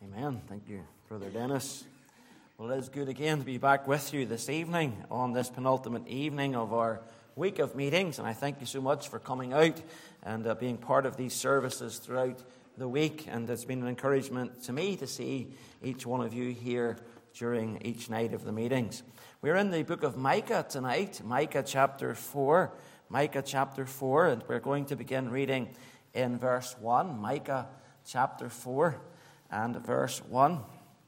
Amen. Thank you, Brother Dennis. Well, it is good again to be back with you this evening on this penultimate evening of our week of meetings. And I thank you so much for coming out and being part of these services throughout the week. And it's been an encouragement to me to see each one of you here during each night of the meetings. We're in the book of Micah tonight, Micah chapter 4. Micah chapter 4, and we're going to begin reading in verse 1. Micah chapter 4 and verse 1.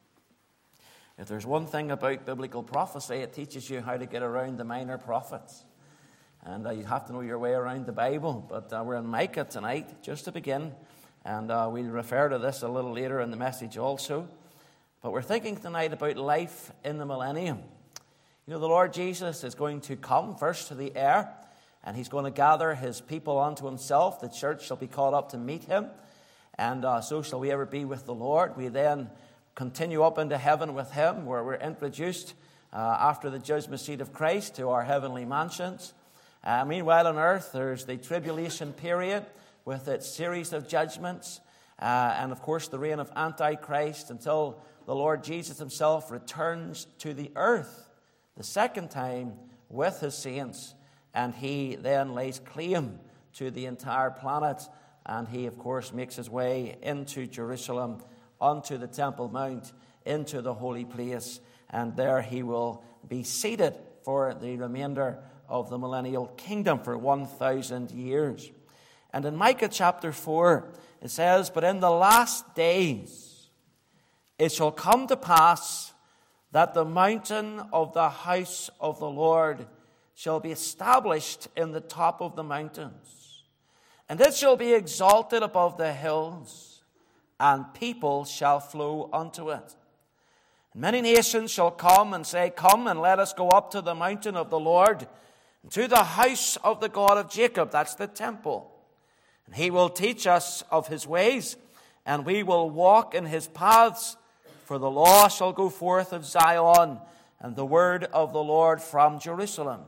If there's one thing about biblical prophecy, it teaches you how to get around the minor prophets. And you have to know your way around the Bible. But we're in Micah tonight, just to begin. And we'll refer to this a little later in the message also. But we're thinking tonight about life in the millennium. You know, the Lord Jesus is going to come first to the air, and he's going to gather his people unto himself. The church shall be caught up to meet him. And so shall we ever be with the Lord. We then continue up into heaven with him, where we're introduced after the judgment seat of Christ to our heavenly mansions. Meanwhile on earth, there's the tribulation period with its series of judgments. And of course the reign of Antichrist until the Lord Jesus himself returns to the earth the second time with his saints. And he then lays claim to the entire planet. And he, of course, makes his way into Jerusalem, onto the Temple Mount, into the holy place. And there he will be seated for the remainder of the millennial kingdom for 1,000 years. And in Micah chapter 4, it says, "But in the last days it shall come to pass that the mountain of the house of the Lord shall be established in the top of the mountains. And it shall be exalted above the hills, and people shall flow unto it. And many nations shall come and say, Come and let us go up to the mountain of the Lord, and to the house of the God of Jacob," that's the temple. "And he will teach us of his ways, and we will walk in his paths. For the law shall go forth of Zion, and the word of the Lord from Jerusalem.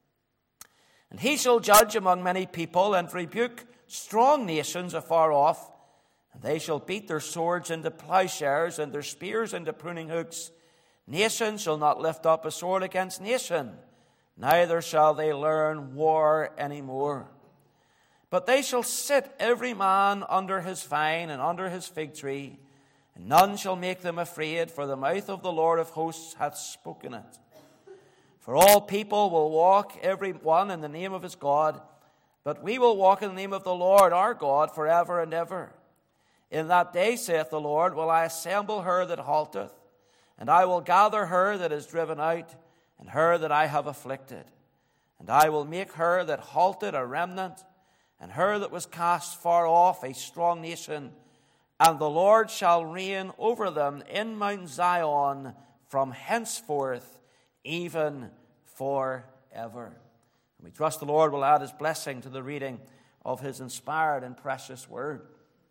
And he shall judge among many people, and rebuke strong nations afar off. And they shall beat their swords into plowshares, and their spears into pruning hooks. Nation shall not lift up a sword against nation, neither shall they learn war any more. But they shall sit every man under his vine and under his fig tree, and none shall make them afraid, for the mouth of the Lord of hosts hath spoken it. For all people will walk every one in the name of his God, but we will walk in the name of the Lord our God forever and ever. In that day, saith the Lord, will I assemble her that halteth, and I will gather her that is driven out, and her that I have afflicted. And I will make her that halted a remnant, and her that was cast far off a strong nation. And the Lord shall reign over them in Mount Zion from henceforth, even forever." We trust the Lord will add his blessing to the reading of his inspired and precious word.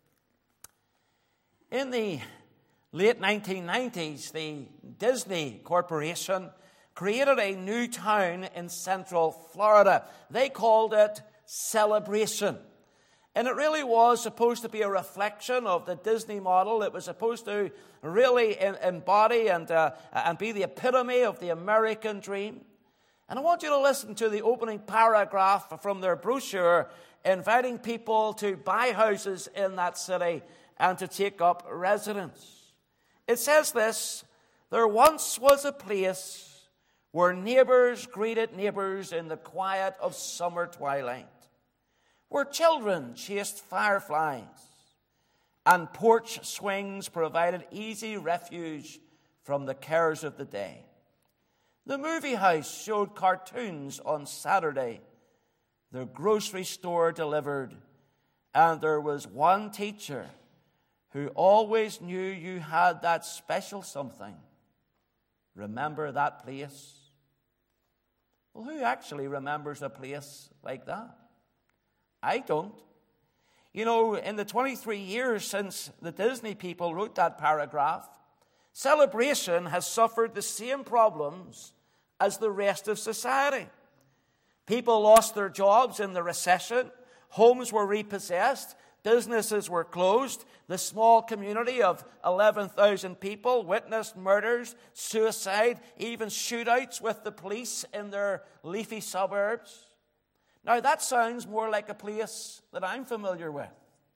In the late 1990s, the Disney Corporation created a new town in Central Florida. They called it Celebration. And it really was supposed to be a reflection of the Disney model. It was supposed to really embody and be the epitome of the American dream. And I want you to listen to the opening paragraph from their brochure, inviting people to buy houses in that city and to take up residence. It says this: "There once was a place where neighbors greeted neighbors in the quiet of summer twilight, where children chased fireflies, and porch swings provided easy refuge from the cares of the day. The movie house showed cartoons on Saturday. The grocery store delivered. And there was one teacher who always knew you had that special something. Remember that place?" Well, who actually remembers a place like that? I don't. You know, in the 23 years since the Disney people wrote that paragraph, Celebration has suffered the same problems as the rest of society. People lost their jobs in the recession. Homes were repossessed. Businesses were closed. The small community of 11,000 people witnessed murders, suicide, even shootouts with the police in their leafy suburbs. Now, that sounds more like a place that I'm familiar with.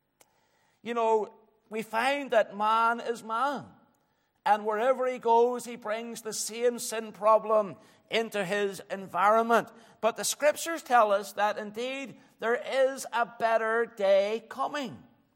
You know, we find that man is man. And wherever he goes, he brings the same sin problem into his environment. But the Scriptures tell us that indeed there is a better day coming.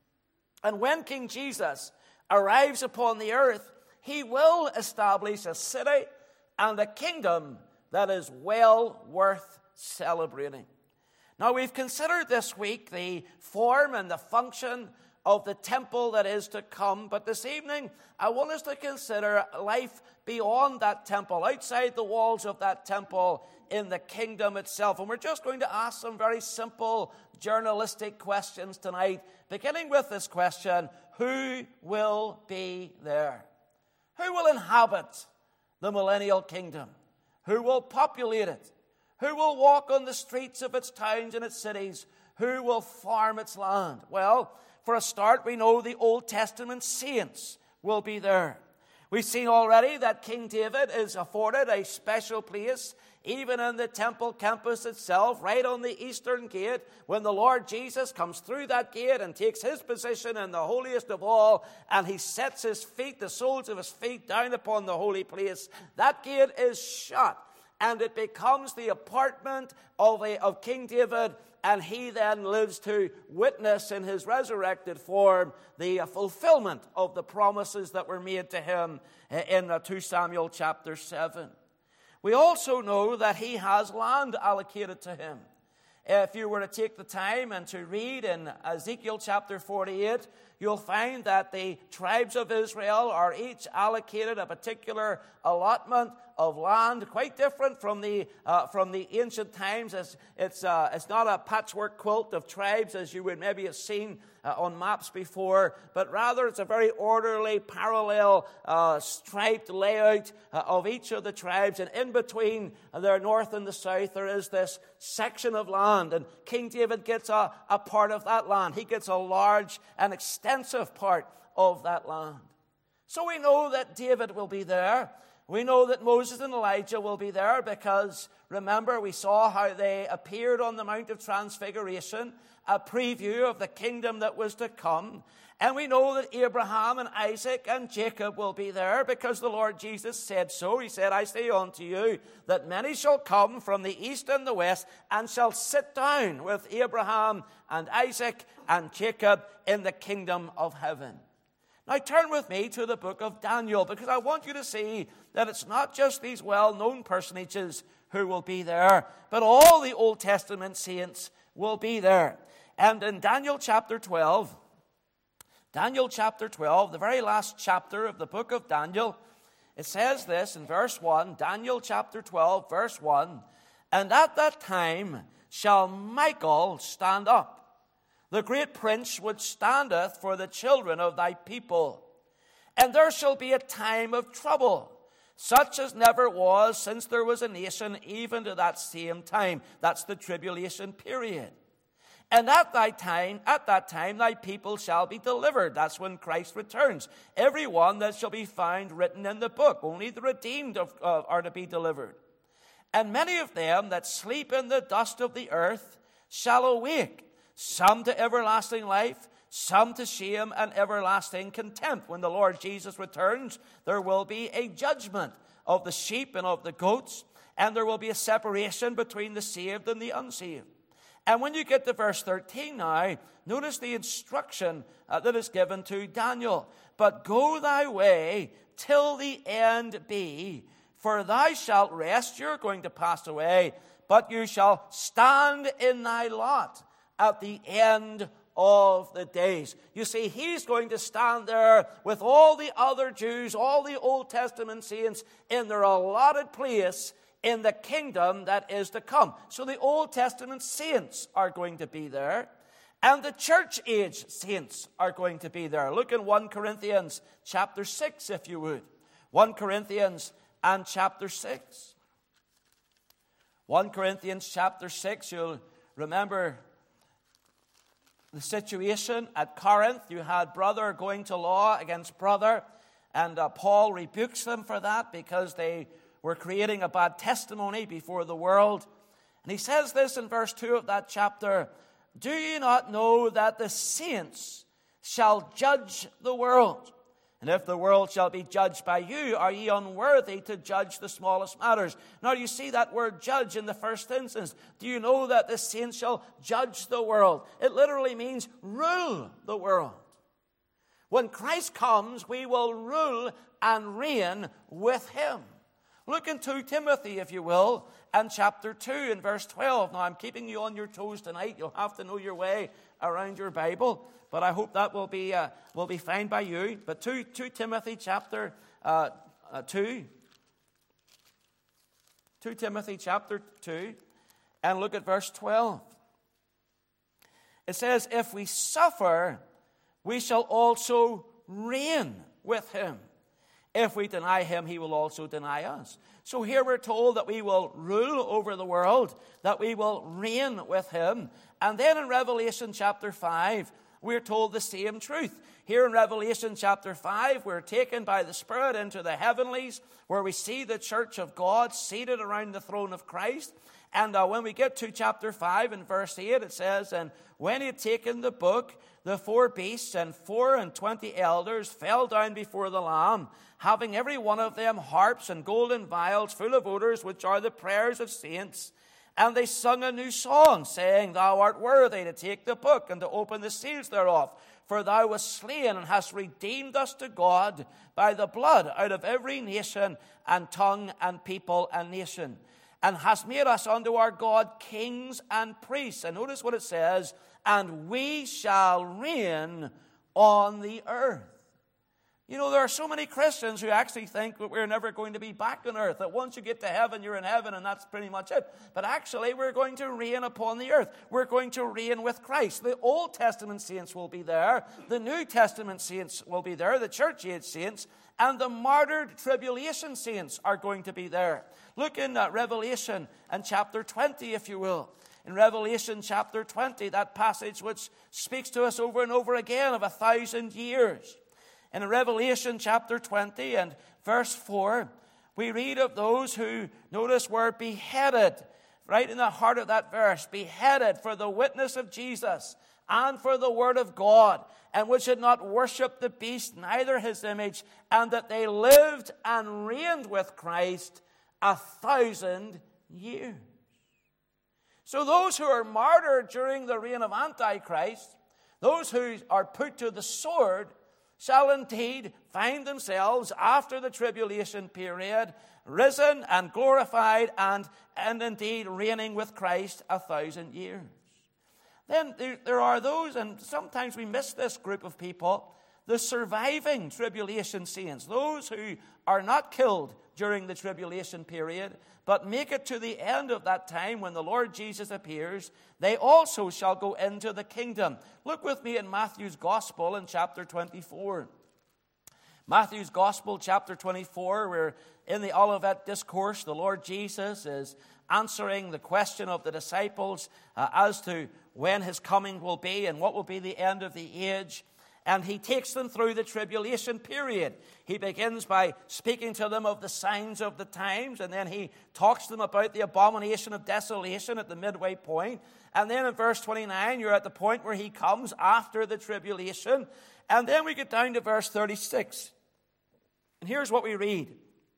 And when King Jesus arrives upon the earth, he will establish a city and a kingdom that is well worth celebrating. Now, we've considered this week the form and the function of the temple that is to come. But this evening, I want us to consider life beyond that temple, outside the walls of that temple, in the kingdom itself. And we're just going to ask some very simple journalistic questions tonight, beginning with this question: who will be there? Who will inhabit the millennial kingdom? Who will populate it? Who will walk on the streets of its towns and its cities? Who will farm its land? Well, for a start, we know the Old Testament saints will be there. We've seen already that King David is afforded a special place, even in the temple campus itself, right on the eastern gate. When the Lord Jesus comes through that gate and takes his position in the holiest of all, and he sets his feet, the soles of his feet, down upon the holy place, that gate is shut, and it becomes the apartment of King David. And he then lives to witness in his resurrected form the fulfillment of the promises that were made to him in 2 Samuel chapter 7. We also know that he has land allocated to him. If you were to take the time and to read in Ezekiel chapter 48, you'll find that the tribes of Israel are each allocated a particular allotment of land, quite different from the ancient times. It's not a patchwork quilt of tribes as you would maybe have seen on maps before, but rather it's a very orderly, parallel, striped layout of each of the tribes. And in between their north and the south, there is this section of land. And King David gets a part of that land. He gets a large and extensive part of that land. So we know that David will be there. We know that Moses and Elijah will be there because, remember, we saw how they appeared on the Mount of Transfiguration, a preview of the kingdom that was to come. And we know that Abraham and Isaac and Jacob will be there because the Lord Jesus said so. He said, I say unto you that many shall come from the east and the west and shall sit down with Abraham and Isaac and Jacob in the kingdom of heaven. Now turn with me to the book of Daniel, because I want you to see that it's not just these well-known personages who will be there, but all the Old Testament saints will be there. And in Daniel chapter 12, the very last chapter of the book of Daniel, it says this in verse 1, Daniel chapter 12, verse 1, and at that time shall Michael stand up, the great prince which standeth for the children of thy people. And there shall be a time of trouble, such as never was since there was a nation, even to that same time. That's the tribulation period. And at that time, thy people shall be delivered. That's when Christ returns. Every one that shall be found written in the book. Only the redeemed are to be delivered. And many of them that sleep in the dust of the earth shall awake, some to everlasting life, some to shame and everlasting contempt. When the Lord Jesus returns, there will be a judgment of the sheep and of the goats, and there will be a separation between the saved and the unsaved. And when you get to verse 13 now, notice the instruction that is given to Daniel. But go thy way till the end be, for thou shalt rest. You're going to pass away, but you shall stand in thy lot at the end of the days. You see, he's going to stand there with all the other Jews, all the Old Testament saints in their allotted place in the kingdom that is to come. So the Old Testament saints are going to be there, and the church age saints are going to be there. Look in 1 Corinthians chapter 6, if you would. 1 Corinthians and chapter 6. 1 Corinthians chapter 6, you'll remember the situation at Corinth. You had brother going to law against brother, and Paul rebukes them for that because they were creating a bad testimony before the world. And he says this in verse 2 of that chapter, "Do you not know that the saints shall judge the world? And if the world shall be judged by you, are ye unworthy to judge the smallest matters?" Now you see that word judge in the first instance. Do you know that the saints shall judge the world? It literally means rule the world. When Christ comes, we will rule and reign with him. Look in 2 Timothy, if you will, and chapter 2 and verse 12. Now, I'm keeping you on your toes tonight. You'll have to know your way around your Bible, but I hope that will be fine by you. But 2 Timothy chapter 2. 2 Timothy chapter 2, and look at verse 12. It says, "If we suffer, we shall also reign with him. If we deny him, he will also deny us." So here we're told that we will rule over the world, that we will reign with him. And then in Revelation chapter 5, we're told the same truth. Here in Revelation chapter 5, we're taken by the Spirit into the heavenlies, where we see the church of God seated around the throne of Christ. And when we get to chapter 5 and verse 8, it says, "And when he had taken the book, the 4 beasts and 24 elders fell down before the Lamb, having every one of them harps and golden vials full of odors, which are the prayers of saints. And they sung a new song, saying, Thou art worthy to take the book and to open the seals thereof. For thou wast slain and hast redeemed us to God by the blood out of every nation and tongue and people and nation. And hast made us unto our God kings and priests." And notice what it says, "And we shall reign on the earth." You know, there are so many Christians who actually think that we're never going to be back on earth, that once you get to heaven, you're in heaven, and that's pretty much it. But actually, we're going to reign upon the earth. We're going to reign with Christ. The Old Testament saints will be there. The New Testament saints will be there, the church age saints, and the martyred tribulation saints are going to be there. Look in Revelation and chapter 20, if you will. In Revelation chapter 20, that passage which speaks to us over and over again of 1,000 years. In Revelation chapter 20 and verse 4, we read of those who, notice, were beheaded. Right in the heart of that verse, beheaded for the witness of Jesus and for the word of God, and which had not worshipped the beast, neither his image, and that they lived and reigned with Christ 1,000 years. So those who are martyred during the reign of Antichrist, those who are put to the sword, shall indeed find themselves, after the tribulation period, risen and glorified and indeed reigning with Christ 1,000 years. Then there are those, and sometimes we miss this group of people, the surviving tribulation saints, those who are not killed during the tribulation period, but make it to the end of that time when the Lord Jesus appears. They also shall go into the kingdom. Look with me in Matthew's Gospel in chapter 24. Matthew's Gospel, chapper 24, we're in the Olivet Discourse. The Lord Jesus is answering the question of the disciples as to when his coming will be and what will be the end of the age. And he takes them through the tribulation period. He begins by speaking to them of the signs of the times, and then he talks to them about the abomination of desolation at the midway point. And then in verse 29, you're at the point where he comes after the tribulation. And then we get down to verse 36. And here's what we read.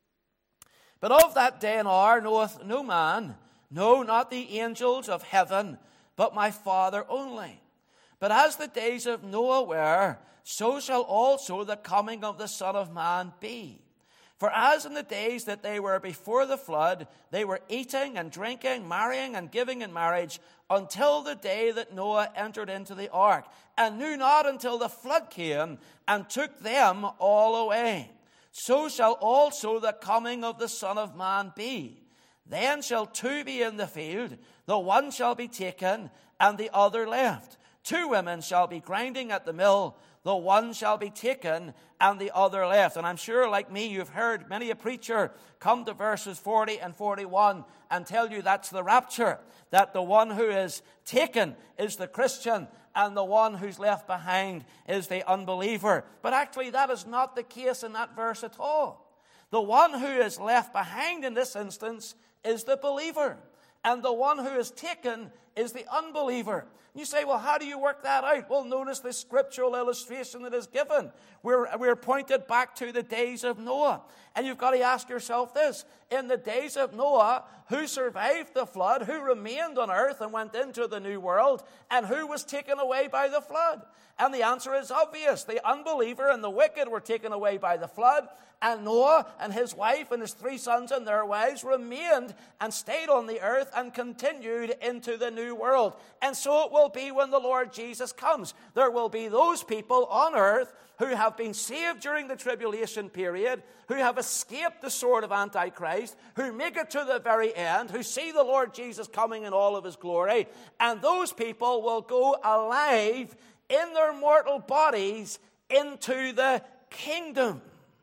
"But of that day and hour knoweth no man, no, not the angels of heaven, but my Father only. But as the days of Noah were, so shall also the coming of the Son of Man be. For as in the days that they were before the flood, they were eating and drinking, marrying and giving in marriage, until the day that Noah entered into the ark, and knew not until the flood came and took them all away. So shall also the coming of the Son of Man be. Then shall 2 be in the field, the one shall be taken, and the other left. 2 women shall be grinding at the mill, the one shall be taken, and the other left." And I'm sure, like me, you've heard many a preacher come to verses 40 and 41 and tell you that's the rapture, that the one who is taken is the Christian, and the one who's left behind is the unbeliever. But actually, that is not the case in that verse at all. The one who is left behind in this instance is the believer, and the one who is taken is the unbeliever. You say, well, how do you work that out? Well, notice the scriptural illustration that is given. We're pointed back to the days of Noah. And you've got to ask yourself this. In the days of Noah, who survived the flood, who remained on earth and went into the new world, and who was taken away by the flood? And the answer is obvious. The unbeliever and the wicked were taken away by the flood, and Noah and his wife and his 3 sons and their wives remained and stayed on the earth and continued into the new world. And so it will be when the Lord Jesus comes. There will be those people on earth who have been saved during the tribulation period, who have escaped the sword of Antichrist, who make it to the very end, who see the Lord Jesus coming in all of his glory, and those people will go alive in their mortal bodies into the kingdom.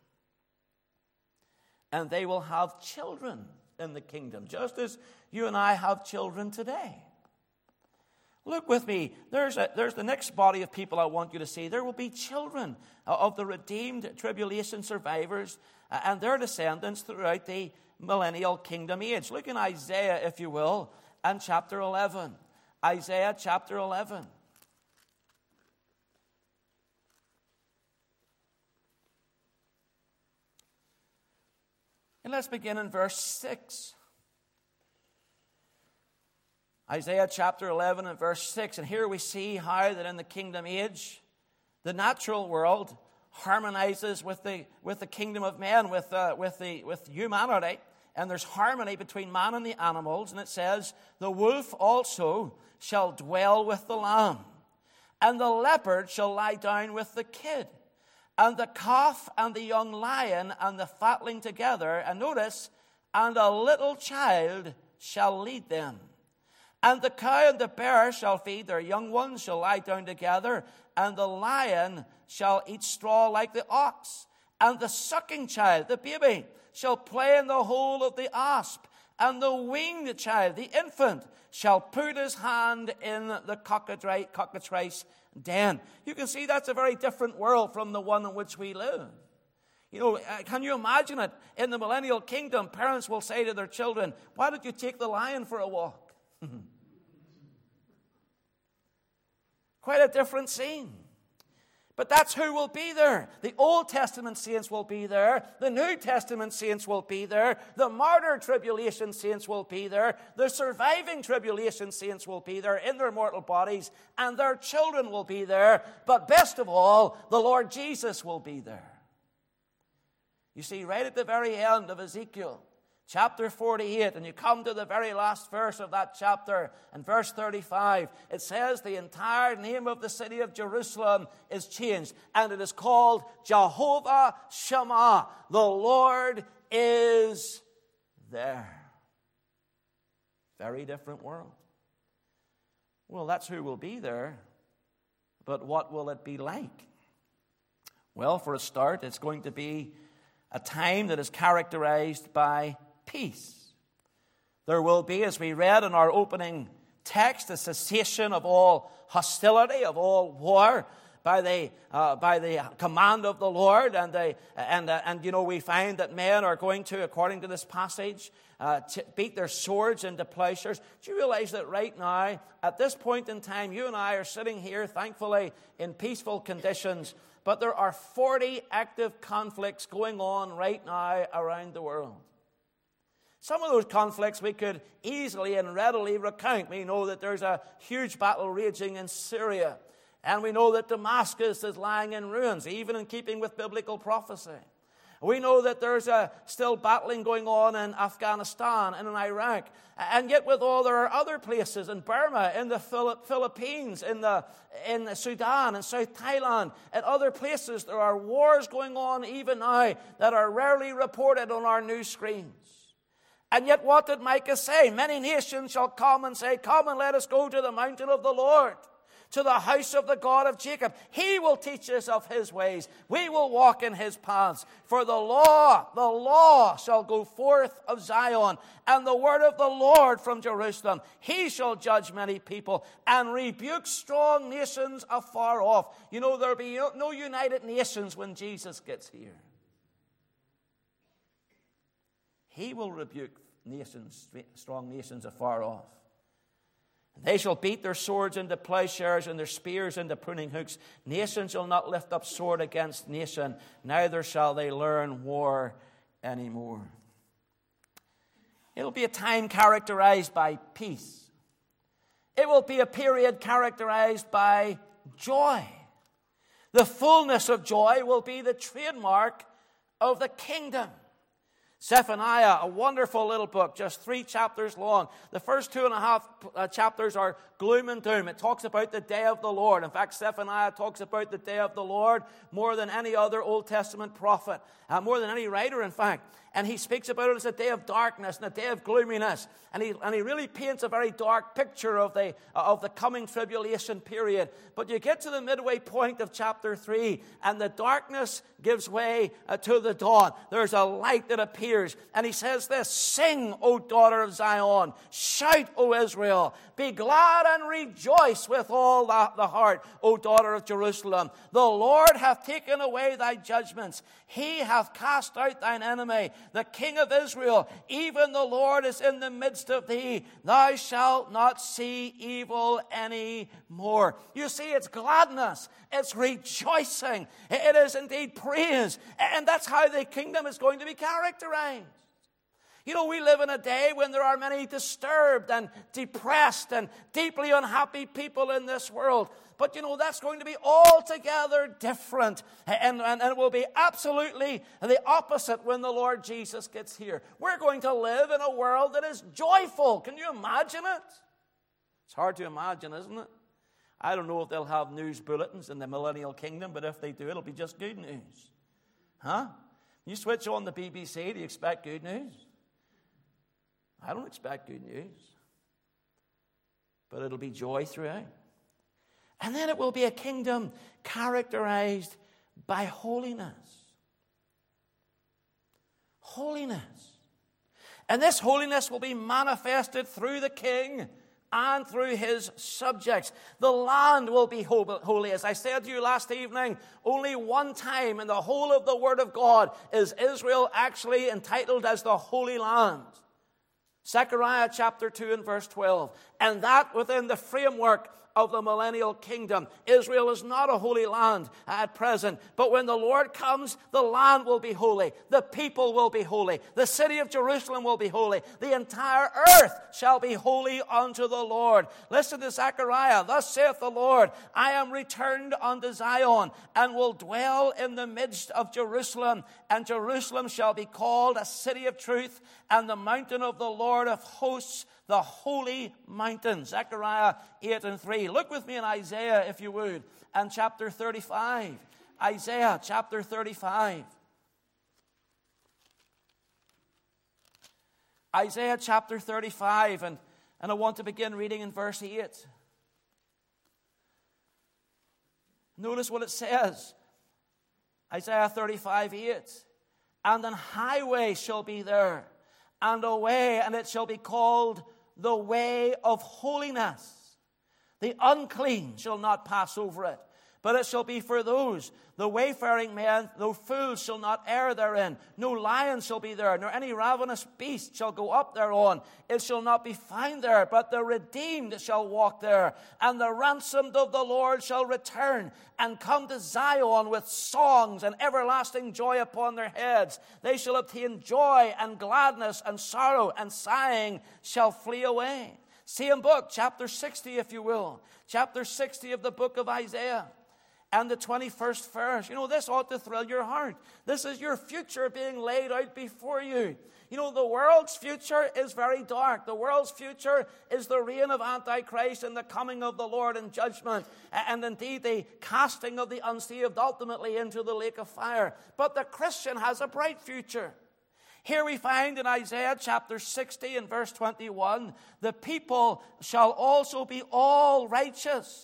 And they will have children in the kingdom, just as you and I have children today. Look with me. There's the next body of people I want you to see. There will be children of the redeemed tribulation survivors and their descendants throughout the millennial kingdom age. Look in Isaiah, if you will, and chapter 11. Isaiah chapter 11. And let's begin in verse 6. Isaiah chapter 11 and verse 6. And here we see how that in the kingdom age, the natural world harmonizes with the kingdom of men, with humanity. And there's harmony between man and the animals. And it says, the wolf also shall dwell with the lamb, and the leopard shall lie down with the kid, and the calf and the young lion and the fatling together. And notice, and a little child shall lead them. And the cow and the bear shall feed their young ones, shall lie down together, and the lion shall eat straw like the ox. And the sucking child, the baby, shall play in the hole of the asp, and the weaned child, the infant, shall put his hand in the cockatrice den. You can see that's a very different world from the one in which we live. You know, can you imagine it? In the millennial kingdom, parents will say to their children, why don't you take the lion for a walk? Quite a different scene. But that's who will be there. The Old Testament saints will be there. The New Testament saints will be there. The martyr tribulation saints will be there. The surviving tribulation saints will be there in their mortal bodies. And their children will be there. But best of all, the Lord Jesus will be there. You see, right at the very end of Ezekiel, chapter 48, and you come to the very last verse of that chapter, and verse 35, it says the entire name of the city of Jerusalem is changed, and it is called Jehovah Shammah. The Lord is there. Very different world. Well, that's who will be there, but what will it be like? Well, for a start, it's going to be a time that is characterized by peace. There will be, as we read in our opening text, a cessation of all hostility, of all war, by the command of the Lord, and you know, we find that men are going to, according to this passage, beat their swords into plowshares. Do you realize that right now, at this point in time, you and I are sitting here, thankfully, in peaceful conditions, but there are 40 active conflicts going on right now around the world. Some of those conflicts we could easily and readily recount. We know that there's a huge battle raging in Syria. And we know that Damascus is lying in ruins, even in keeping with biblical prophecy. We know that there's still battling going on in Afghanistan and in Iraq. And yet with all, there are other places in Burma, in the Philippines, in Sudan, in South Thailand, and other places. There are wars going on even now that are rarely reported on our news screens. And yet what did Micah say? Many nations shall come and say, come and let us go to the mountain of the Lord, to the house of the God of Jacob. He will teach us of his ways. We will walk in his paths. For the law shall go forth of Zion, and the word of the Lord from Jerusalem. He shall judge many people and rebuke strong nations afar off. You know, there'll be no united nations when Jesus gets here. He will rebuke nations, strong nations afar off. They shall beat their swords into plowshares and their spears into pruning hooks. Nation shall not lift up sword against nation, neither shall they learn war anymore. It will be a time characterized by peace. It will be a period characterized by joy. The fullness of joy will be the trademark of the kingdom. Zephaniah, a wonderful little book, just 3 chapters long. The first 2.5 chapters are gloom and doom. It talks about the day of the Lord. In fact, Zephaniah talks about the day of the Lord more than any other Old Testament prophet, more than any writer, in fact. And he speaks about it as a day of darkness and a day of gloominess. And he really paints a very dark picture of the coming tribulation period. But you get to the midway point of chapter 3, and the darkness gives way to the dawn. There's a light that appears. And he says this, "Sing, O daughter of Zion. Shout, O Israel. Be glad and rejoice with all the heart, O daughter of Jerusalem. The Lord hath taken away thy judgments. He hath cast out thine enemy. The King of Israel, even the Lord, is in the midst of thee. Thou shalt not see evil any more." You see, it's gladness. It's rejoicing. It is indeed praise. And that's how the kingdom is going to be characterized. You know, we live in a day when there are many disturbed and depressed and deeply unhappy people in this world. But, you know, that's going to be altogether different. And it will be absolutely the opposite when the Lord Jesus gets here. We're going to live in a world that is joyful. Can you imagine it? It's hard to imagine, isn't it? I don't know if they'll have news bulletins in the millennial kingdom, but if they do, it'll be just good news. Huh? You switch on the BBC, do you expect good news? I don't expect good news. But it'll be joy throughout. And then it will be a kingdom characterized by holiness. Holiness. And this holiness will be manifested through the king and through his subjects. The land will be holy. As I said to you last evening, only one time in the whole of the Word of God is Israel actually entitled as the Holy Land. Zechariah chapter 2 and verse 12. And that within the framework of the millennial kingdom. Israel is not a holy land at present, but when the Lord comes, the land will be holy. The people will be holy. The city of Jerusalem will be holy. The entire earth shall be holy unto the Lord. Listen to Zechariah. Thus saith the Lord, I am returned unto Zion, and will dwell in the midst of Jerusalem. And Jerusalem shall be called a city of truth, and the mountain of the Lord of hosts, the holy mountain. Zechariah 8 and 3. Look with me in Isaiah, if you would, and chapter 35. Isaiah chapter 35. Isaiah chapter 35, and I want to begin reading in verse 8. Notice what it says. Isaiah 35, 8. And an highway shall be there, and a way, and it shall be called the way of holiness. The unclean shall not pass over it, but it shall be for those, the wayfaring men, though fools shall not err therein. No lion shall be there, nor any ravenous beast shall go up thereon. It shall not be found there, but the redeemed shall walk there. And the ransomed of the Lord shall return, and come to Zion with songs and everlasting joy upon their heads. They shall obtain joy and gladness, and sorrow and sighing shall flee away. Same book, chapter 60, if you will. Chapter 60 of the book of Isaiah. And the 21st verse. You know, this ought to thrill your heart. This is your future being laid out before you. You know, the world's future is very dark. The world's future is the reign of Antichrist and the coming of the Lord in judgment. And indeed the casting of the unsaved ultimately into the lake of fire. But the Christian has a bright future. Here we find in Isaiah chapter 60 and verse 21, the people shall also be all righteous.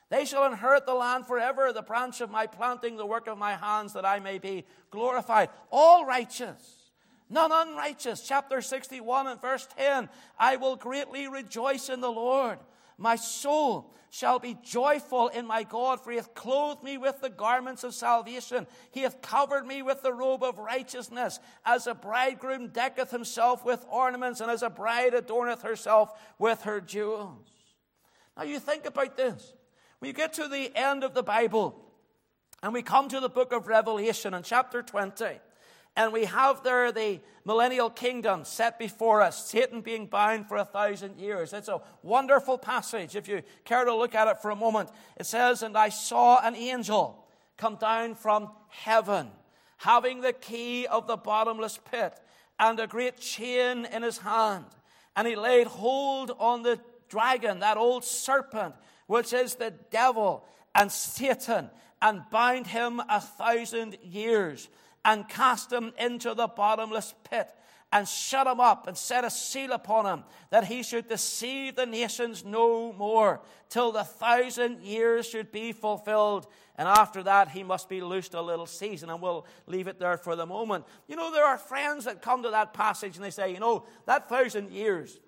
They shall inherit the land forever, the branch of my planting, the work of my hands, that I may be glorified. All righteous, none unrighteous. Chapter 61 and verse 10, I will greatly rejoice in the Lord. My soul shall be joyful in my God, for he hath clothed me with the garments of salvation. He hath covered me with the robe of righteousness, as a bridegroom decketh himself with ornaments, and as a bride adorneth herself with her jewels. Now you think about this. When you get to the end of the Bible, and we come to the book of Revelation in chapter 20, and we have there the millennial kingdom set before us, Satan being bound for 1,000 years. It's a wonderful passage. If you care to look at it for a moment, it says, and I saw an angel come down from heaven, having the key of the bottomless pit, and a great chain in his hand. And he laid hold on the dragon, that old serpent, which is the devil and Satan, and bound him 1,000 years, and cast him into the bottomless pit, and shut him up, and set a seal upon him, that he should deceive the nations no more, till the 1,000 years should be fulfilled. And after that, he must be loosed a little season, and we'll leave it there for the moment. You know, there are friends that come to that passage, and they say, you know, that 1,000 years,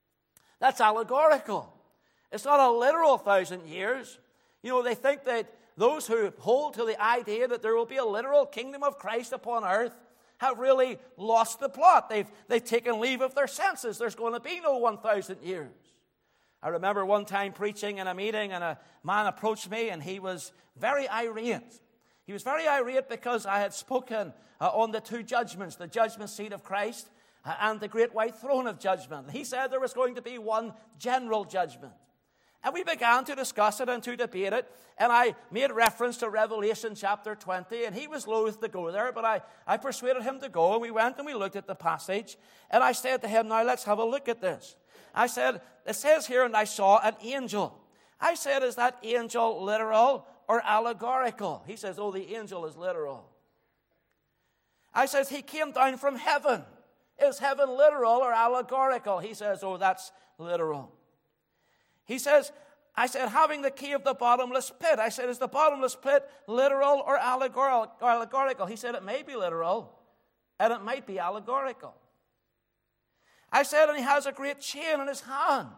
that's allegorical. It's not a literal 1,000 years. You know, they think that those who hold to the idea that there will be a literal kingdom of Christ upon earth have really lost the plot. They've taken leave of their senses. There's going to be no 1,000 years. I remember one time preaching in a meeting, and a man approached me, and he was very irate. He was very irate because I had spoken on the two judgments, the judgment seat of Christ and the great white throne of judgment. He said there was going to be one general judgment. And we began to discuss it and to debate it. And I made reference to Revelation chapter 20. And he was loath to go there, but I persuaded him to go. And we went and we looked at the passage. And I said to him, now let's have a look at this. I said, it says here, and I saw an angel. I said, is that angel literal or allegorical? He says, oh, the angel is literal. I says, he came down from heaven. Is heaven literal or allegorical? He says, oh, that's literal. He says, I said, having the key of the bottomless pit. I said, is the bottomless pit literal or allegorical? He said, it may be literal, and it might be allegorical. I said, and he has a great chain in his hands.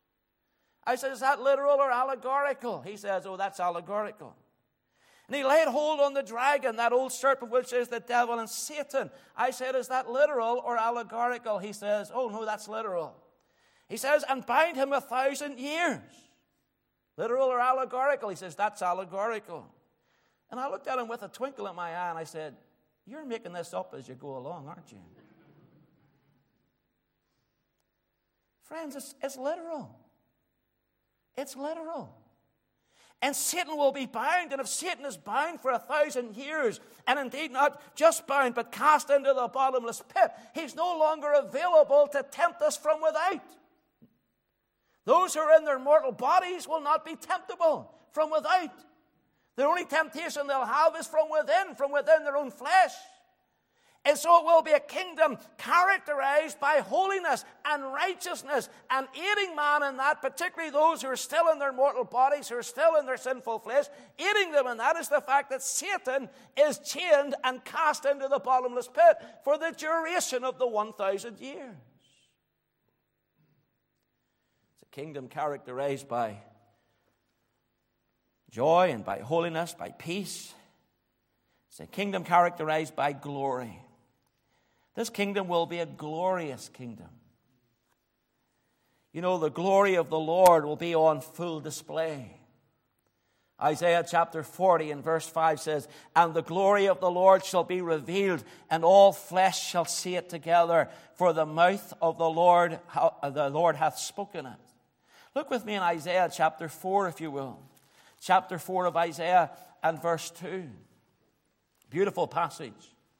I said, is that literal or allegorical? He says, oh, that's allegorical. And he laid hold on the dragon, that old serpent, which is the devil and Satan. I said, is that literal or allegorical? He says, oh, no, that's literal. He says, and bind him 1,000 years. Literal or allegorical? He says, that's allegorical. And I looked at him with a twinkle in my eye, and I said, you're making this up as you go along, aren't you? Friends, it's literal. It's literal. And Satan will be bound, and if Satan is bound for 1,000 years, and indeed not just bound, but cast into the bottomless pit, he's no longer available to tempt us from without. Those who are in their mortal bodies will not be temptable from without. The only temptation they'll have is from within their own flesh. And so it will be a kingdom characterized by holiness and righteousness, and aiding man in that, particularly those who are still in their mortal bodies, who are still in their sinful flesh. Aiding them in that is the fact that Satan is chained and cast into the bottomless pit for the duration of the 1,000 years. Kingdom characterized by joy and by holiness, by peace. It's a kingdom characterized by glory. This kingdom will be a glorious kingdom. You know, the glory of the Lord will be on full display. Isaiah chapter 40 and verse 5 says, and the glory of the Lord shall be revealed, and all flesh shall see it together, for the mouth of the Lord hath spoken it. Look with me in Isaiah chapter 4, if you will. Chapter 4 of Isaiah and verse 2. Beautiful passage.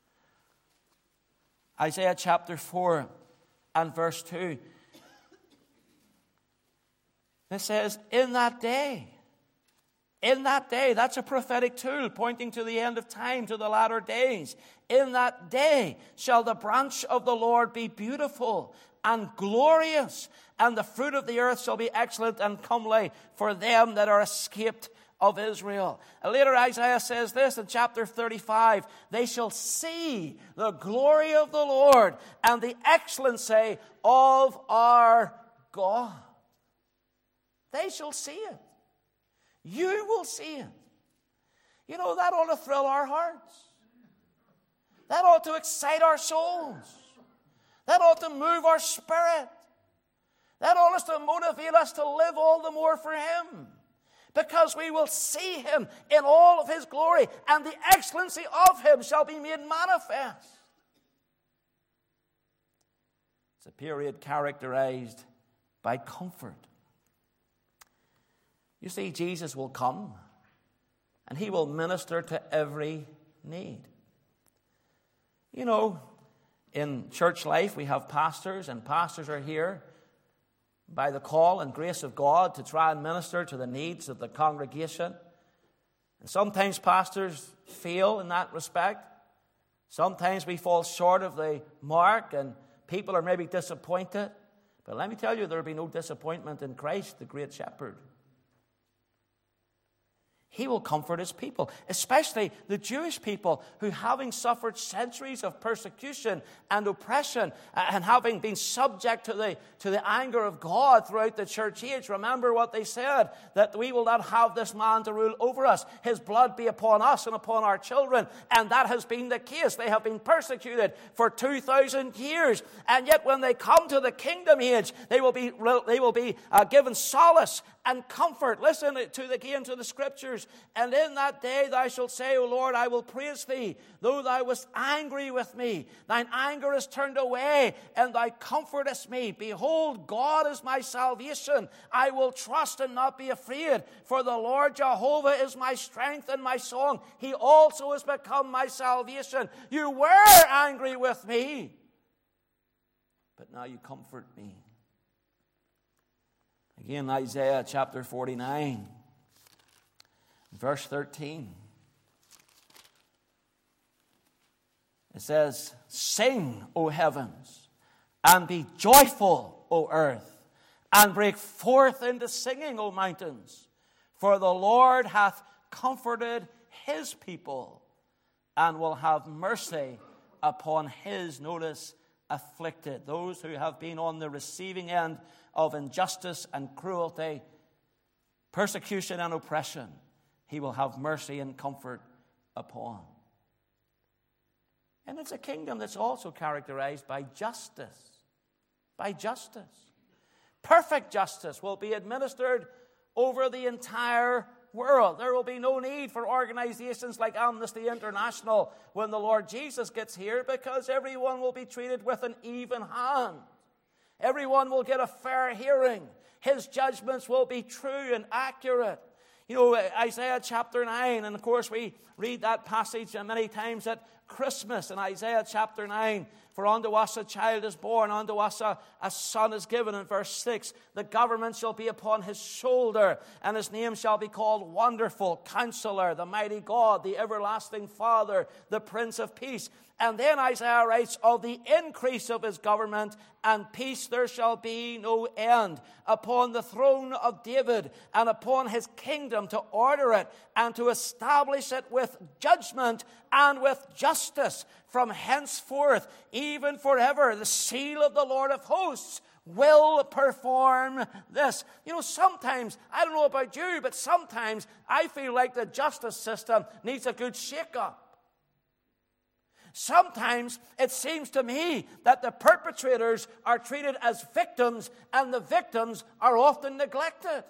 Isaiah chapter 4 and verse 2. It says, in that day In that day, that's a prophetic tool pointing to the end of time, to the latter days. In that day shall the branch of the Lord be beautiful and glorious, and the fruit of the earth shall be excellent and comely for them that are escaped of Israel. And later Isaiah says this in chapter 35, they shall see the glory of the Lord and the excellency of our God. They shall see it. You will see it. You know, that ought to thrill our hearts. That ought to excite our souls. That ought to move our spirit. That ought to motivate us to live all the more for Him. Because we will see Him in all of His glory, and the excellency of Him shall be made manifest. It's a period characterized by comfort. You see, Jesus will come, and He will minister to every need. You know, in church life, we have pastors, and pastors are here by the call and grace of God to try and minister to the needs of the congregation. And sometimes pastors fail in that respect. Sometimes we fall short of the mark, and people are maybe disappointed. But let me tell you, there will be no disappointment in Christ, the great shepherd. He will comfort His people, especially the Jewish people who, having suffered centuries of persecution and oppression and having been subject to the anger of God throughout the church age, remember what they said, that we will not have this man to rule over us. His blood be upon us and upon our children. And that has been the case. They have been persecuted for 2,000 years. And yet when they come to the kingdom age, they will be given solace and comfort. Listen again to the scriptures. And in that day thou shalt say, O Lord, I will praise thee, though thou wast angry with me. Thine anger is turned away, and thou comfortest me. Behold, God is my salvation. I will trust and not be afraid. For the Lord Jehovah is my strength and my song. He also has become my salvation. You were angry with me, but now you comfort me. Again, Isaiah chapter 49, verse 13. It says, Sing, O heavens, and be joyful, O earth, and break forth into singing, O mountains. For the Lord hath comforted His people, and will have mercy upon His, notice, afflicted. Those who have been on the receiving end of injustice and cruelty, persecution and oppression, He will have mercy and comfort upon. And it's a kingdom that's also characterized by justice. By justice. Perfect justice will be administered over the entire world. There will be no need for organizations like Amnesty International when the Lord Jesus gets here, because everyone will be treated with an even hand. Everyone will get a fair hearing. His judgments will be true and accurate. You know, Isaiah chapter 9, and of course we read that passage many times at Christmas in Isaiah chapter 9. For unto us a child is born, unto us a son is given. In verse 6, the government shall be upon His shoulder, and His name shall be called Wonderful, Counselor, the Mighty God, the Everlasting Father, the Prince of Peace. And then Isaiah writes, of the increase of His government and peace there shall be no end, upon the throne of David and upon His kingdom, to order it and to establish it with judgment and with justice from henceforth, even forever. The seal of the Lord of hosts will perform this. You know, sometimes, I don't know about you, but sometimes I feel like the justice system needs a good shake-up. Sometimes it seems to me that the perpetrators are treated as victims, and the victims are often neglected.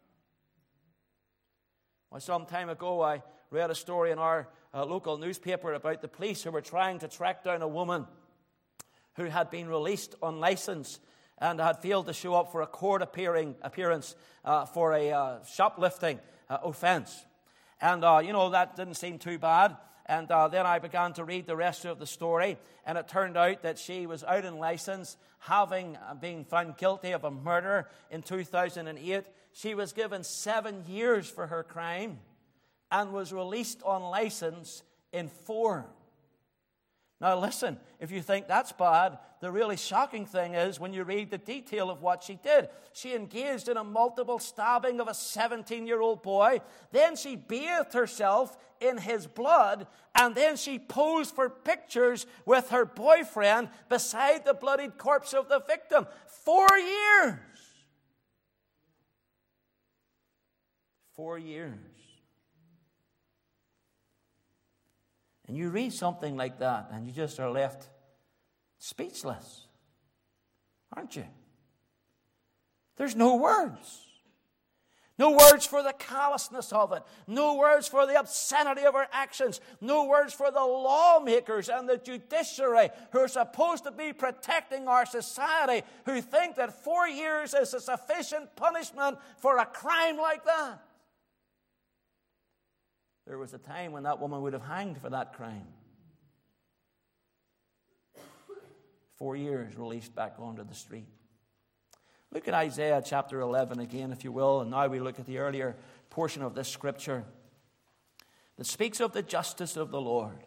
Well, some time ago, I read a story in our local newspaper about the police who were trying to track down a woman who had been released on license and had failed to show up for a court appearance for a shoplifting offense. And, that didn't seem too bad. And then I began to read the rest of the story, and it turned out that she was out on license, having been found guilty of a murder in 2008. she was given 7 years for her crime and was released on license in 4. Now listen, if you think that's bad, the really shocking thing is when you read the detail of what she did. She engaged in a multiple stabbing of a 17-year-old boy. Then she bathed herself in his blood. And then she posed for pictures with her boyfriend beside the bloodied corpse of the victim. 4 years. 4 years. And you read something like that and you just are left speechless, aren't you? There's no words. No words for the callousness of it. No words for the obscenity of her actions. No words for the lawmakers and the judiciary who are supposed to be protecting our society, who think that 4 years is a sufficient punishment for a crime like that. There was a time when that woman would have hanged for that crime. 4 years released back onto the street. Look at Isaiah chapter 11 again, if you will. And now we look at the earlier portion of this scripture that speaks of the justice of the Lord.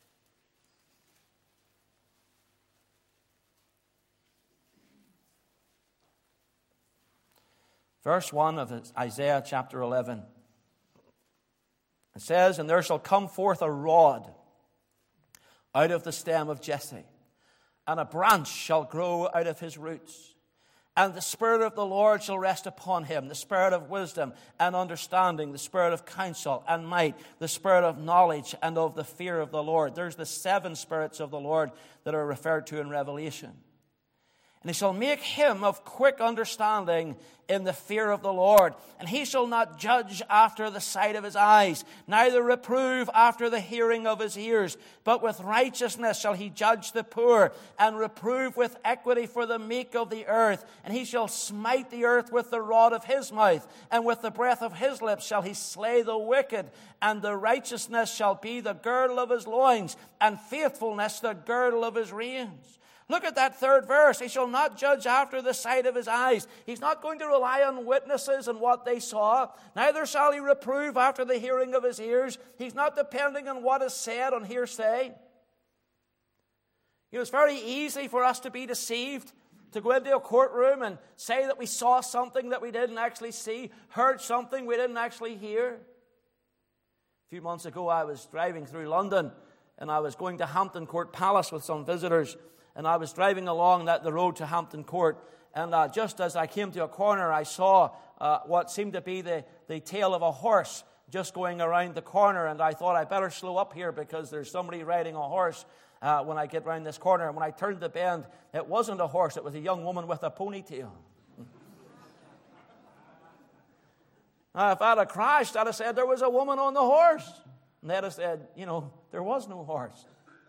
Verse 1 of Isaiah chapter 11. It says, "And there shall come forth a rod out of the stem of Jesse, and a branch shall grow out of his roots. And the Spirit of the Lord shall rest upon him, the Spirit of wisdom and understanding, the Spirit of counsel and might, the Spirit of knowledge and of the fear of the Lord." There's the 7 spirits of the Lord that are referred to in Revelation. "And he shall make him of quick understanding in the fear of the Lord. And he shall not judge after the sight of his eyes, neither reprove after the hearing of his ears. But with righteousness shall he judge the poor, and reprove with equity for the meek of the earth. And he shall smite the earth with the rod of his mouth, and with the breath of his lips shall he slay the wicked. And the righteousness shall be the girdle of his loins, and faithfulness the girdle of his reins." Look at that 3rd verse. "He shall not judge after the sight of his eyes." He's not going to rely on witnesses and what they saw. Neither shall he reprove after the hearing of his ears. He's not depending on what is said on hearsay. You know, it's very easy for us to be deceived, to go into a courtroom and say that we saw something that we didn't actually see, heard something we didn't actually hear. A few months ago, I was driving through London, and I was going to Hampton Court Palace with some visitors. And I was driving along the road to Hampton Court, and just as I came to a corner, I saw what seemed to be the tail of a horse just going around the corner, and I thought I better slow up here because there's somebody riding a horse when I get round this corner. And when I turned the bend, it wasn't a horse, it was a young woman with a ponytail. Now, if I'd have crashed, I'd have said there was a woman on the horse. And they'd have said, there was no horse.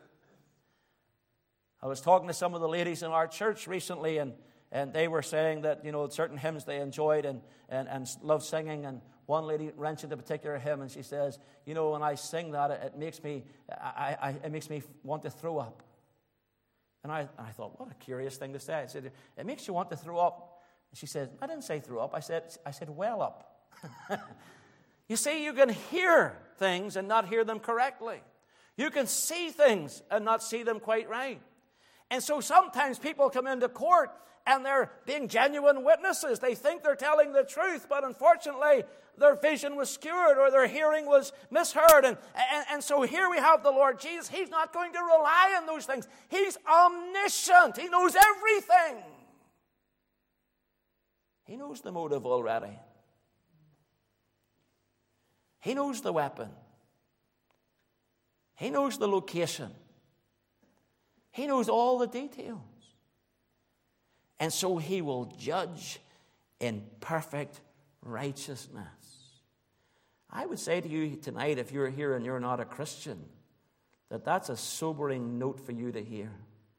I was talking to some of the ladies in our church recently, and they were saying that, certain hymns they enjoyed and loved singing. And one lady mentioned a particular hymn, and she says, when I sing that, it makes me want to throw up. And I thought, what a curious thing to say. I said, it makes you want to throw up. And she said, I didn't say throw up. I said well up. You see, you can hear things and not hear them correctly. You can see things and not see them quite right. And so sometimes people come into court and they're being genuine witnesses. They think they're telling the truth, but unfortunately their vision was skewed or their hearing was misheard. And so here we have the Lord Jesus. He's not going to rely on those things. He's omniscient. He knows everything. He knows the motive already. He knows the weapon. He knows the location. He knows all the details. And so he will judge in perfect righteousness. I would say to you tonight, if you're here and you're not a Christian, that's a sobering note for you to hear.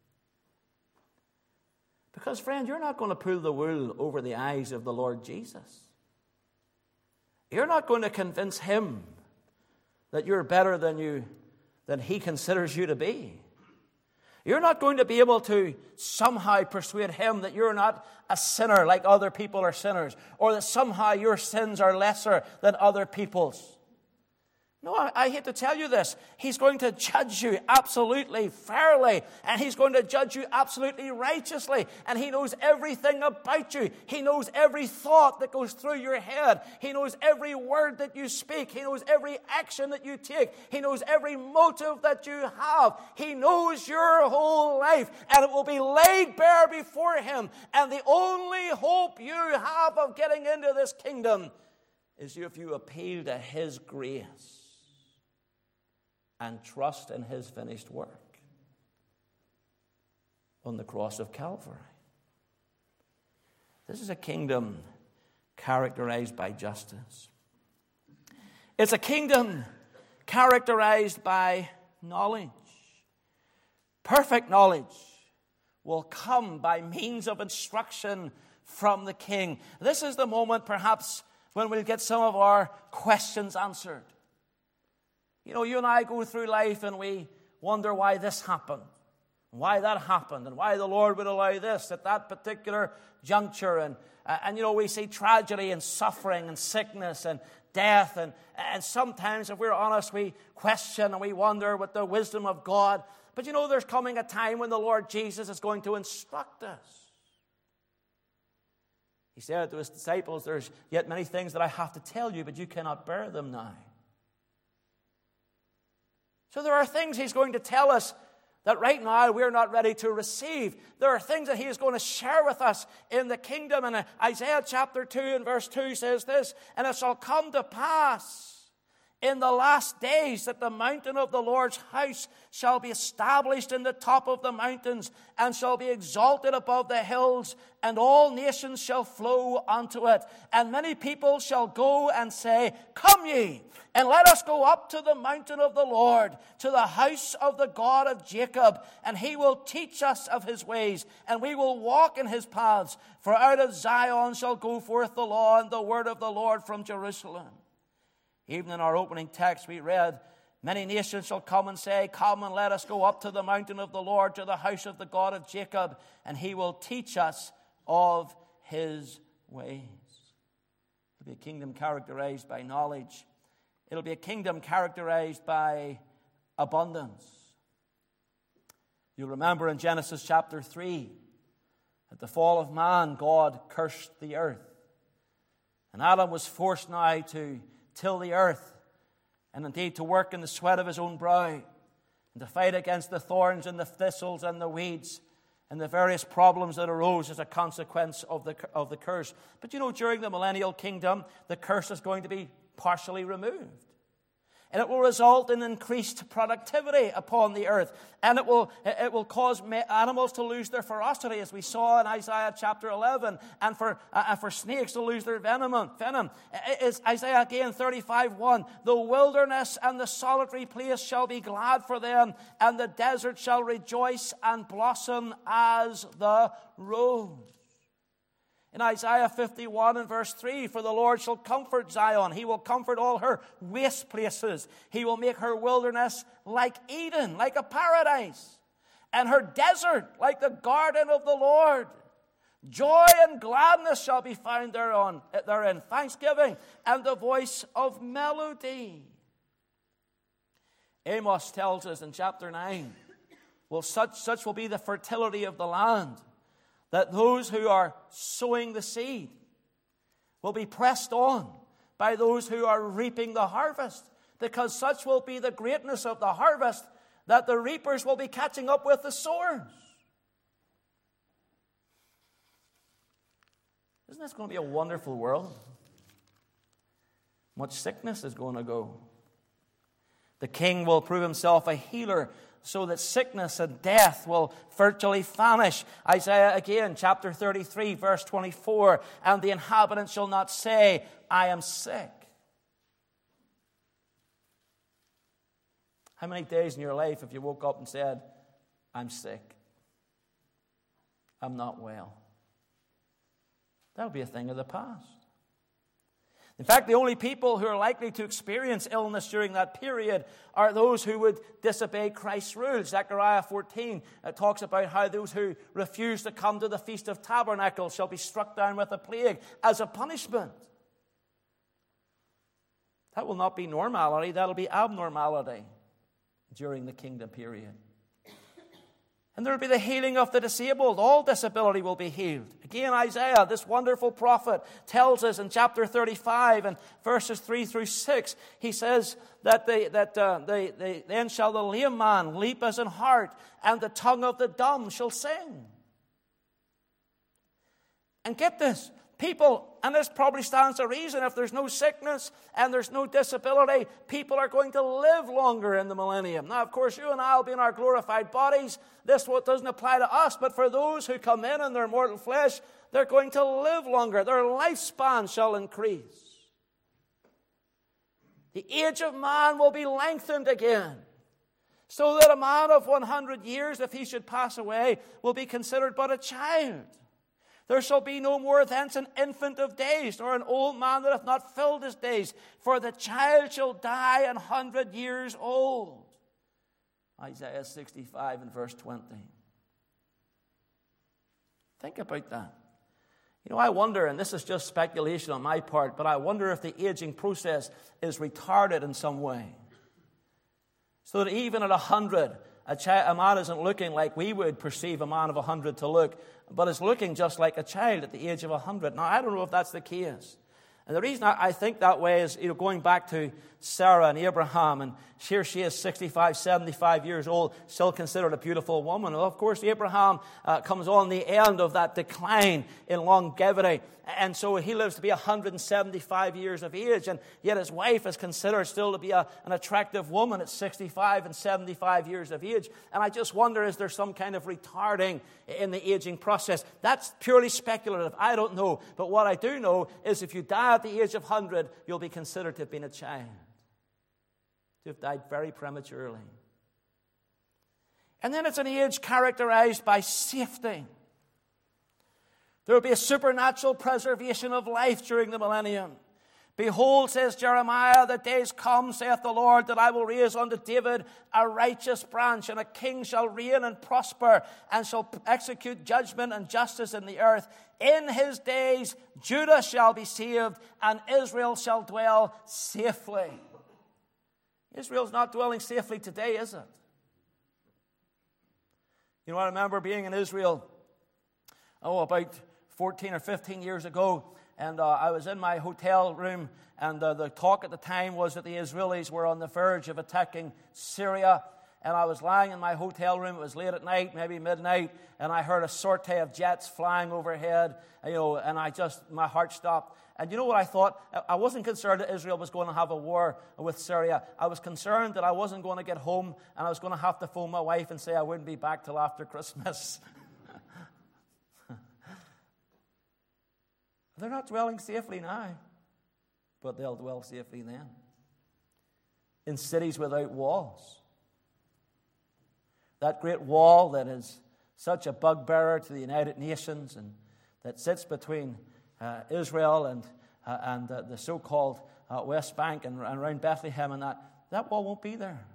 Because, friend, you're not going to pull the wool over the eyes of the Lord Jesus. You're not going to convince him that you're better than he considers you to be. You're not going to be able to somehow persuade him that you're not a sinner like other people are sinners, or that somehow your sins are lesser than other people's. No, I hate to tell you this. He's going to judge you absolutely fairly, and he's going to judge you absolutely righteously, and he knows everything about you. He knows every thought that goes through your head. He knows every word that you speak. He knows every action that you take. He knows every motive that you have. He knows your whole life, and it will be laid bare before him. And the only hope you have of getting into this kingdom is if you appeal to his grace and trust in his finished work on the cross of Calvary. This is a kingdom characterized by justice. It's a kingdom characterized by knowledge. Perfect knowledge will come by means of instruction from the king. This is the moment, perhaps, when we'll get some of our questions answered. You know, you and I go through life and we wonder why this happened, why that happened, and why the Lord would allow this at that particular juncture. And you know, we see tragedy and suffering and sickness and death. And sometimes, if we're honest, we question and we wonder with the wisdom of God. But you know, there's coming a time when the Lord Jesus is going to instruct us. He said to his disciples, there's yet many things that I have to tell you, but you cannot bear them now. So there are things he's going to tell us that right now we're not ready to receive. There are things that he is going to share with us in the kingdom. And Isaiah chapter 2 and verse 2 says this, and it shall come to pass in the last days that the mountain of the Lord's house shall be established in the top of the mountains and shall be exalted above the hills, and all nations shall flow unto it. And many people shall go and say, come ye, and let us go up to the mountain of the Lord, to the house of the God of Jacob, and he will teach us of his ways, and we will walk in his paths. For out of Zion shall go forth the law and the word of the Lord from Jerusalem. Even in our opening text we read, many nations shall come and say, come and let us go up to the mountain of the Lord, to the house of the God of Jacob, and he will teach us of his ways. It'll be a kingdom characterized by knowledge. It'll be a kingdom characterized by abundance. You'll remember in Genesis chapter 3, at the fall of man, God cursed the earth. And Adam was forced now to till the earth, and indeed to work in the sweat of his own brow, and to fight against the thorns and the thistles and the weeds and the various problems that arose as a consequence of the curse. But you know, during the millennial kingdom, the curse is going to be partially removed. And it will result in increased productivity upon the earth. And it will cause animals to lose their ferocity, as we saw in Isaiah chapter 11, and for snakes to lose their venom. It's Isaiah again 35:1. The wilderness and the solitary place shall be glad for them, and the desert shall rejoice and blossom as the rose. In Isaiah 51 and verse 3, for the Lord shall comfort Zion. He will comfort all her waste places. He will make her wilderness like Eden, like a paradise, and her desert like the garden of the Lord. Joy and gladness shall be found therein, thanksgiving and the voice of melody. Amos tells us in chapter 9, well, such will be the fertility of the land, that those who are sowing the seed will be pressed on by those who are reaping the harvest, because such will be the greatness of the harvest that the reapers will be catching up with the sowers. Isn't this going to be a wonderful world? Much sickness is going to go. The king will prove himself a healer, so that sickness and death will virtually vanish. Isaiah again, chapter 33, verse 24. And the inhabitants shall not say, I am sick. How many days in your life have you woke up and said, I'm sick? I'm not well. That'll be a thing of the past. In fact, the only people who are likely to experience illness during that period are those who would disobey Christ's rules. Zechariah 14 talks about how those who refuse to come to the Feast of Tabernacles shall be struck down with a plague as a punishment. That will not be normality, that will be abnormality during the kingdom period. And there will be the healing of the disabled. All disability will be healed. Again, Isaiah, this wonderful prophet, tells us in chapter 35 and verses 3 through 6, he says that then shall the lame man leap as an hart, and the tongue of the dumb shall sing. And get this, people, and this probably stands to reason, if there's no sickness and there's no disability, people are going to live longer in the millennium. Now, of course, you and I will be in our glorified bodies. This doesn't apply to us, but for those who come in their mortal flesh, they're going to live longer. Their lifespan shall increase. The age of man will be lengthened again, so that a man of 100 years, if he should pass away, will be considered but a child. There shall be no more thence an infant of days, nor an old man that hath not filled his days. For the child shall die 100 years old. Isaiah 65 and verse 20. Think about that. You know, I wonder, and this is just speculation on my part, but I wonder if the aging process is retarded in some way. So that even at 100, a man isn't looking like we would perceive a man of 100 to look, but is looking just like a child at the age of 100. Now, I don't know if that's the case. And the reason I think that way is, going back to Sarah and Abraham, and here she is 65, 75 years old, still considered a beautiful woman. Well, of course, Abraham comes on the end of that decline in longevity, and so he lives to be 175 years of age, and yet his wife is considered still to be an attractive woman at 65 and 75 years of age. And I just wonder, is there some kind of retarding in the aging process? That's purely speculative. I don't know. But what I do know is if you die at the age of 100, you'll be considered to have been a child, to have died very prematurely. And then it's an age characterized by safety. There will be a supernatural preservation of life during the millennium. Behold, says Jeremiah, the days come, saith the Lord, that I will raise unto David a righteous branch, and a king shall reign and prosper, and shall execute judgment and justice in the earth. In his days Judah shall be saved, and Israel shall dwell safely. Israel's not dwelling safely today, is it? You know, I remember being in Israel, about 14 or 15 years ago, and I was in my hotel room, and the talk at the time was that the Israelis were on the verge of attacking Syria, and I was lying in my hotel room. It was late at night, maybe midnight, and I heard a sortie of jets flying overhead, and my heart stopped. And you know what I thought? I wasn't concerned that Israel was going to have a war with Syria. I was concerned that I wasn't going to get home, and I was going to have to phone my wife and say I wouldn't be back till after Christmas. They're not dwelling safely now, but they'll dwell safely then. In cities without walls. That great wall that is such a bugbearer to the United Nations, and that sits between Israel and the so-called West Bank and around Bethlehem, and that wall won't be there.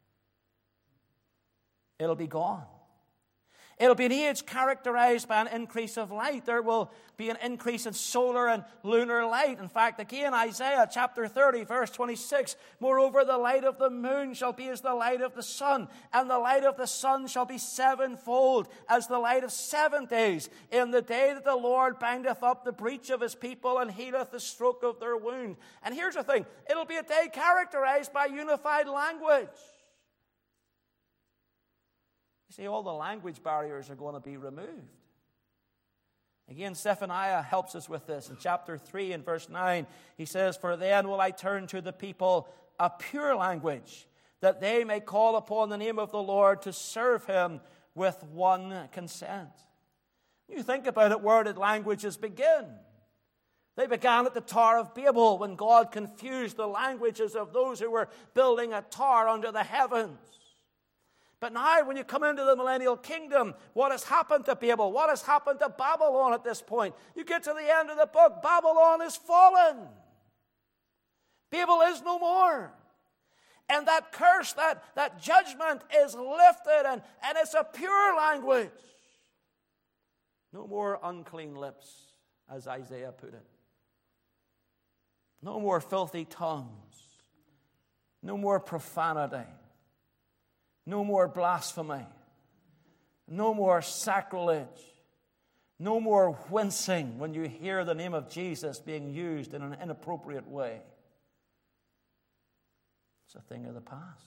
It'll be gone. It'll be an age characterized by an increase of light. There will be an increase in solar and lunar light. In fact, again, Isaiah chapter 30, verse 26, moreover, the light of the moon shall be as the light of the sun, and the light of the sun shall be sevenfold as the light of 7 days, in the day that the Lord bindeth up the breach of his people and healeth the stroke of their wound. And here's the thing, it'll be a day characterized by unified language. See, all the language barriers are going to be removed. Again, Zephaniah helps us with this. In chapter 3 and verse 9, he says, for then will I turn to the people a pure language, that they may call upon the name of the Lord to serve him with one consent. You think about it, where did languages begin? They began at the Tower of Babel, when God confused the languages of those who were building a tower under the heavens. But now, when you come into the millennial kingdom, what has happened to Babel? What has happened to Babylon at this point? You get to the end of the book, Babylon is fallen. Babel is no more. And that curse, that judgment is lifted, and it's a pure language. No more unclean lips, as Isaiah put it. No more filthy tongues. No more profanity. No more blasphemy. No more sacrilege. No more wincing when you hear the name of Jesus being used in an inappropriate way. It's a thing of the past.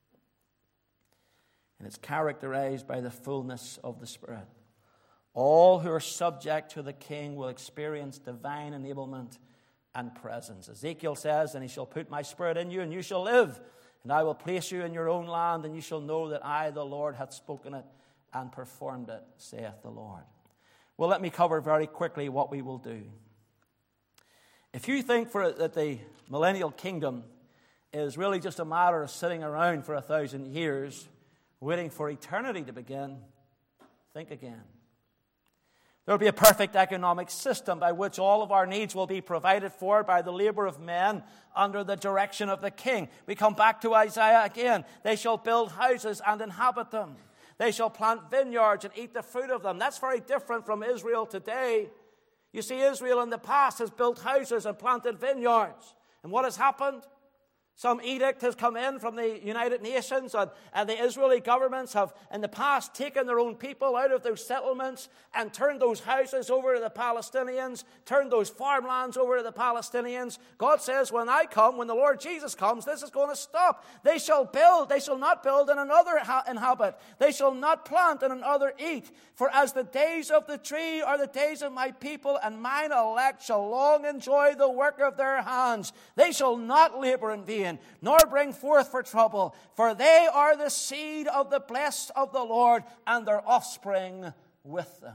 And it's characterized by the fullness of the Spirit. All who are subject to the King will experience divine enablement and presence. Ezekiel says, "And he shall put my Spirit in you, and you shall live. And I will place you in your own land, and you shall know that I, the Lord, hath spoken it and performed it, saith the Lord." Well, let me cover very quickly what we will do. If you think that the millennial kingdom is really just a matter of sitting around for 1,000 years, waiting for eternity to begin, think again. There will be a perfect economic system by which all of our needs will be provided for by the labor of men under the direction of the King. We come back to Isaiah again. They shall build houses and inhabit them. They shall plant vineyards and eat the fruit of them. That's very different from Israel today. You see, Israel in the past has built houses and planted vineyards. And what has happened? Some edict has come in from the United Nations, and the Israeli governments have in the past taken their own people out of those settlements and turned those houses over to the Palestinians, turned those farmlands over to the Palestinians. God says, when the Lord Jesus comes, this is going to stop. They shall not build and another inhabit. They shall not plant and another eat. For as the days of the tree are the days of my people, and mine elect shall long enjoy the work of their hands. They shall not labor in vain, nor bring forth for trouble, for they are the seed of the blessed of the Lord, and their offspring with them.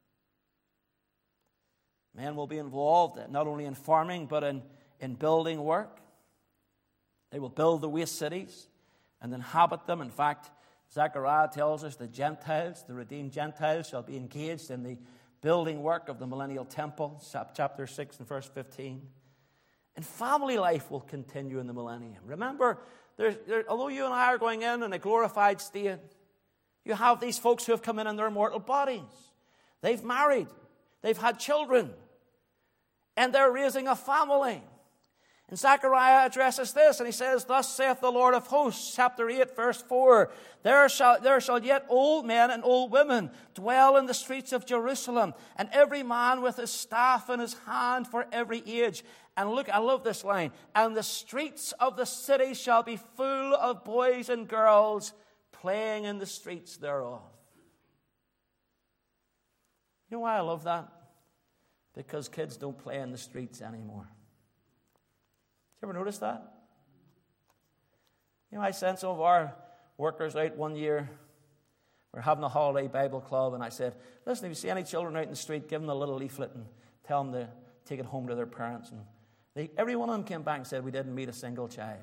Men will be involved not only in farming, but in building work. They will build the waste cities and inhabit them. In fact, Zechariah tells us the Gentiles, the redeemed Gentiles, shall be engaged in the building work of the millennial temple, chapter 6 and verse 15. And family life will continue in the millennium. Remember, although you and I are going in a glorified state, you have these folks who have come in their mortal bodies. They've married. They've had children. And they're raising a family. And Zechariah addresses this, and he says, "Thus saith the Lord of hosts," chapter 8, verse 4, there shall yet old men and old women dwell in the streets of Jerusalem, and every man with his staff in his hand for every age." And look, I love this line. "And the streets of the city shall be full of boys and girls playing in the streets thereof." You know why I love that? Because kids don't play in the streets anymore. You ever notice that? You know, I sent some of our workers out one year. We're having a holiday Bible club, and I said, "Listen, if you see any children out in the street, give them a little leaflet and tell them to take it home to their parents." And every one of them came back and said, "We didn't meet a single child."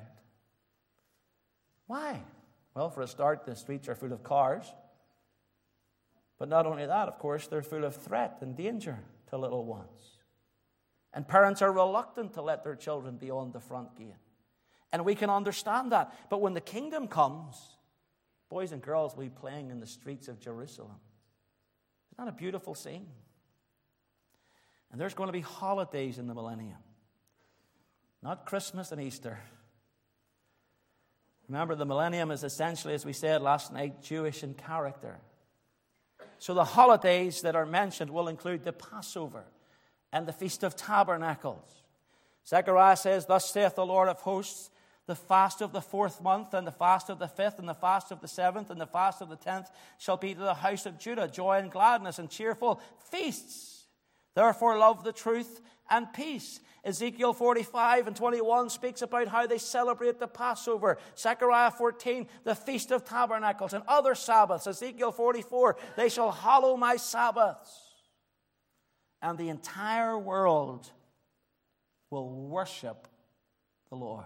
Why? Well, for a start, the streets are full of cars. But not only that, of course, they're full of threat and danger to little ones. And parents are reluctant to let their children beyond the front gate. And we can understand that. But when the kingdom comes, boys and girls will be playing in the streets of Jerusalem. Isn't that a beautiful scene? And there's going to be holidays in the millennium. Not Christmas and Easter. Remember, the millennium is essentially, as we said last night, Jewish in character. So the holidays that are mentioned will include the Passover and the Feast of Tabernacles. Zechariah says, "Thus saith the Lord of hosts, the fast of the 4th month, and the fast of the 5th, and the fast of the 7th, and the fast of the 10th shall be to the house of Judah joy and gladness and cheerful feasts. Therefore love the truth and peace." Ezekiel 45 and 21 speaks about how they celebrate the Passover. Zechariah 14, the Feast of Tabernacles, and other Sabbaths. Ezekiel 44, "They shall hallow my Sabbaths." And the entire world will worship the Lord.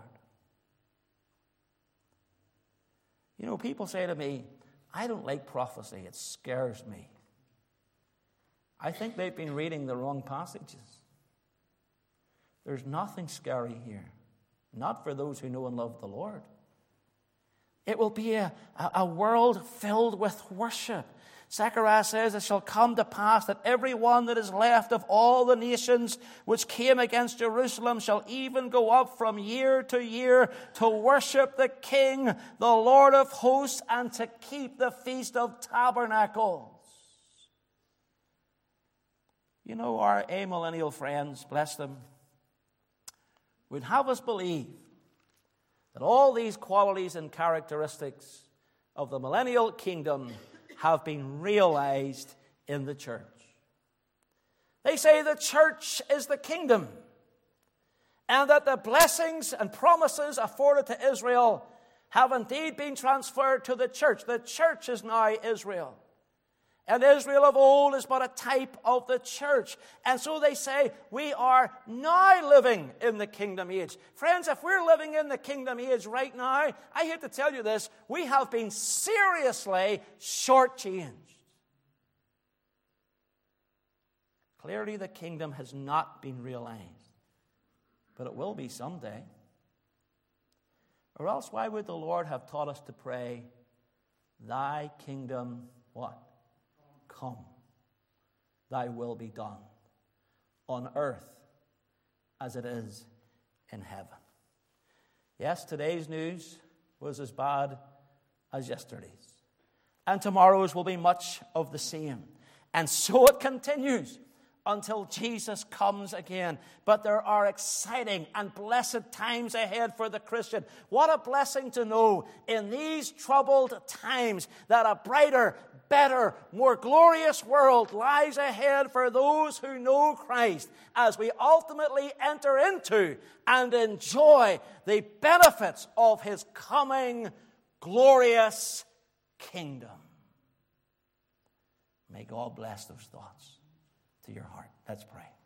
You know, people say to me, "I don't like prophecy. It scares me." I think they've been reading the wrong passages. There's nothing scary here. not for those who know and love the Lord. It will be a world filled with worship. Zechariah says, it shall come to pass that every one that is left of all the nations which came against Jerusalem shall even go up from year to year to worship the King, the Lord of hosts, and to keep the Feast of Tabernacles. You know, our amillennial friends, bless them, would have us believe that all these qualities and characteristics of the millennial kingdom have been realized in the church. They say the church is the kingdom, and that the blessings and promises afforded to Israel have indeed been transferred to the church. The church is now Israel. And Israel of old is but a type of the church. And so they say, we are now living in the kingdom age. Friends, if we're living in the kingdom age right now, I hate to tell you this, we have been seriously shortchanged. Clearly, the kingdom has not been realized, but it will be someday. Or else, why would the Lord have taught us to pray, thy kingdom, what? Come, thy will be done on earth as it is in heaven. Yes, today's news was as bad as yesterday's. And tomorrow's will be much of the same. And so it continues until Jesus comes again. But there are exciting and blessed times ahead for the Christian. What a blessing to know in these troubled times that a brighter, better, more glorious world lies ahead for those who know Christ as we ultimately enter into and enjoy the benefits of his coming glorious kingdom. May God bless those thoughts to your heart. Let's pray.